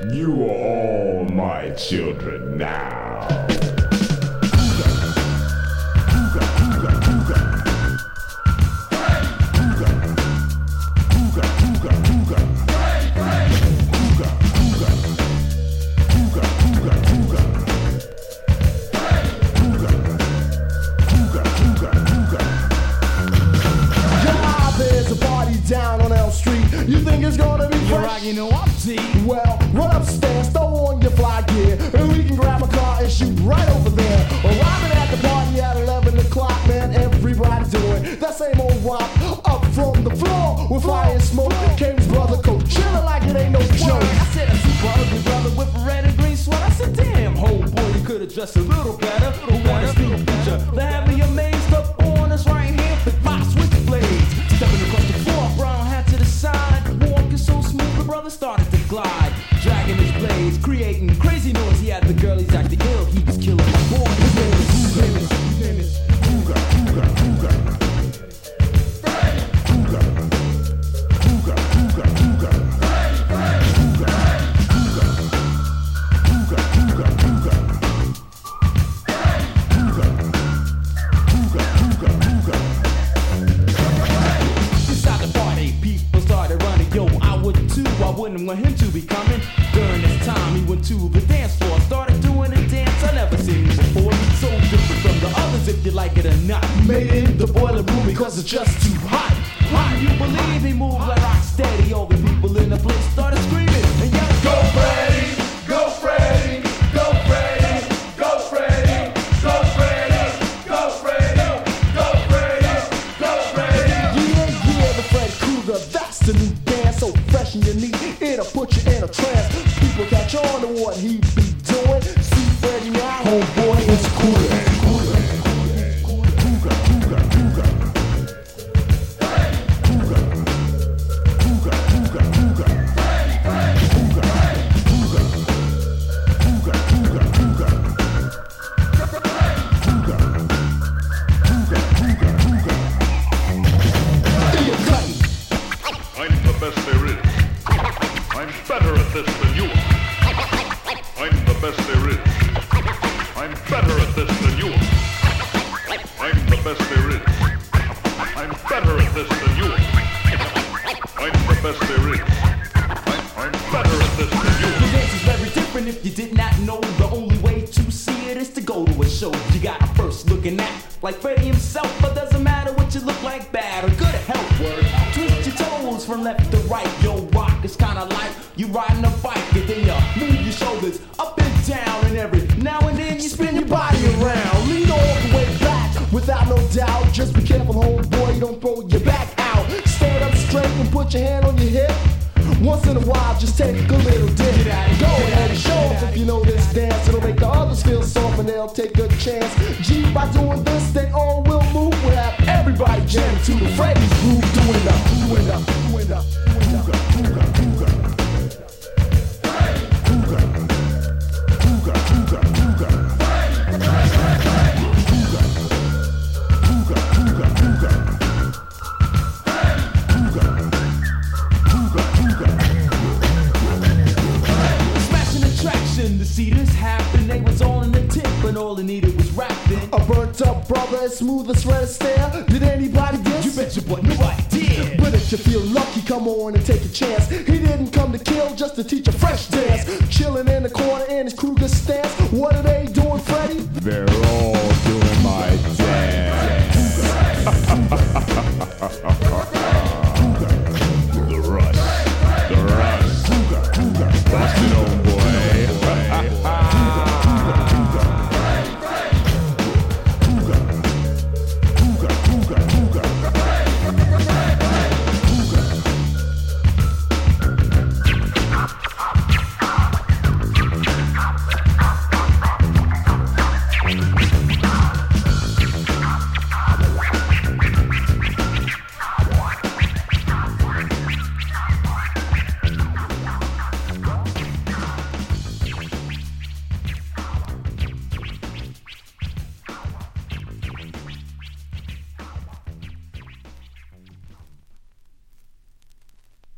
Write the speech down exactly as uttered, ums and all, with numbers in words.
You are all my children now. Down on Elm Street, you think it's gonna be You're fresh? right, you know I'm deep. Well, run upstairs, throw on your fly gear, and we can grab a car and shoot right over there. Arriving at the party at eleven o'clock, man, everybody doing that same old rock. Up from the floor with fire and smoke came his brother Coach, chillin' like it ain't no joke. I said a super ugly brother with a red and green sweater. I said, damn, whole boy, you could've dressed a little better. Who wanna see the picture? They have me amazed up on us right here with my switchblades. Stepping across the floor, brown hat to the side, walking so smooth, the brother started to glide, dragging his blades, creating crazy noise. He had the girl, he's acting ill, he was killing my boy. His name is, his name is, his name is Cougar, Cougar, Cougar. Cougar, Cougar, Cougar, Cougar. I wouldn't want him to be coming. During this time, he went to the dance floor, started doing a dance I never seen before. So different from the others, if you like it or not. Made it in the boiler room because it's just too hot. Hot, you believe he moved like rock steady. All the people in the place started screaming and yelling, "Go Freddy! Go Freddy! Go Freddy! Go Freddy! Go Freddy! Go Freddy! Go Freddy! Go Freddy!" Yeah, yeah, the Freddy Krueger, that's the new dance, so fresh and unique. It'll put you in a trance. People catch on to what he be doing. See Freddy now, homeboy, it's cool. If you did not know, the only way to see it is to go to a show. You got to first looking at like Freddy himself, but doesn't matter what you look like, bad or good at health word. Twist your toes from left to right, yo, rock is kinda like you riding a bike, and then you move your shoulders up and down, and every now and then you spin your body around. Lean all the way back, without no doubt. Just be careful, homeboy, you don't throw your back out. Stand up straight and put your hand on your hip. Once in a while, just take a little dip. Go ahead and show off if you know this dance. It'll make the others feel soft and they'll take a chance. Gee, by doing this, they all will move. We'll have everybody jam to the Freddy's groove. Doing the, doing the, doing the, doing the, doing the, doing the. To see this happen, they was all in the tip, and all they needed was rapping. A burnt up brother as smooth as red stare. Did anybody guess? You bet your boy nobody did. But if you feel lucky, come on and take a chance. He didn't come to kill, just to teach a fresh dance. Chilling in the corner